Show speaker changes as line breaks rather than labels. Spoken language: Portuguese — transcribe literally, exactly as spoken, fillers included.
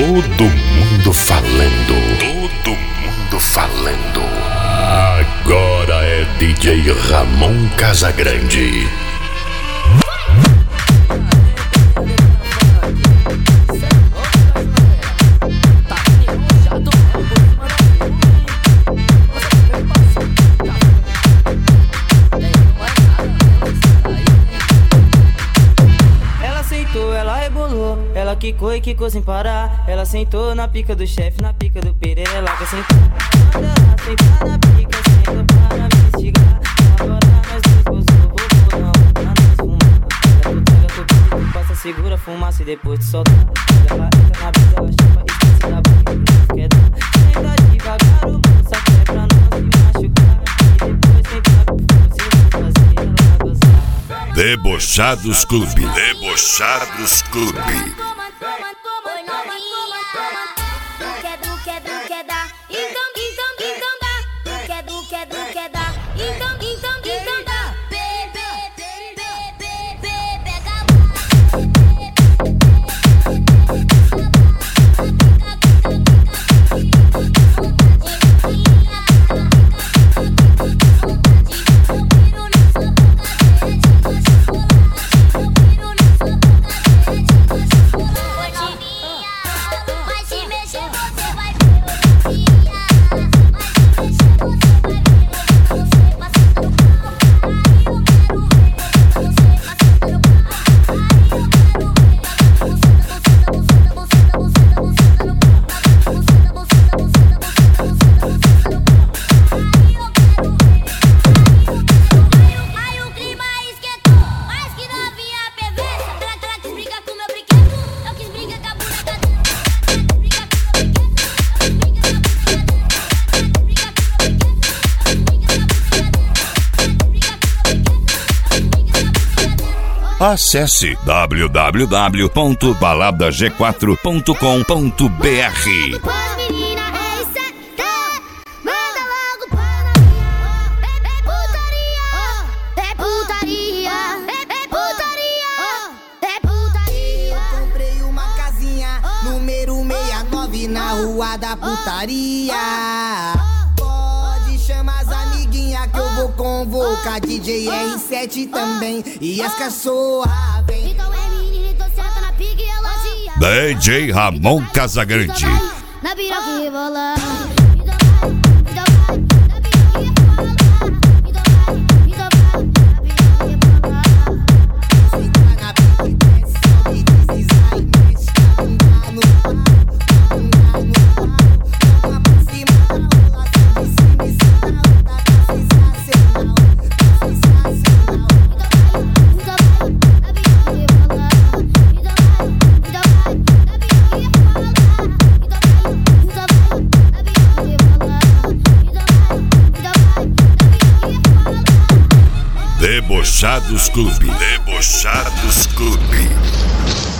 Todo mundo falando. Todo mundo falando. Agora é D J Ramon Casagrande.
Ela quicou e quicou sem parar. Ela sentou na pica do chefe, na pica do Pereira. Ela sentou, quando ela sentar na pica, senta para me instigar. Agora nós dois gozou, roubou, não, pra nós fumar. Ela pega teu pedido, passa, segura a fumaça e depois te solta. Ela entra na brisa, ela chupa, esquece da boca e quer dar. Senta devagar, o moço até pra não se machucar. E depois senta com força e fazer ela gozar.
Debochados Clube. Debochados Clube. Acesse w w w ponto balada g quatro ponto com ponto b r.
Comprei uma casinha, número sessenta e nove, na rua da putaria. Pode chamar as amiguinhas que eu vou convocar D J R sete também. E as cachorras vem.
Então é menina, então senta na pique e elogia.
D J Ramon Casagrande.
Na piroca e rebola.
Debochados Clube. Debochados Clube.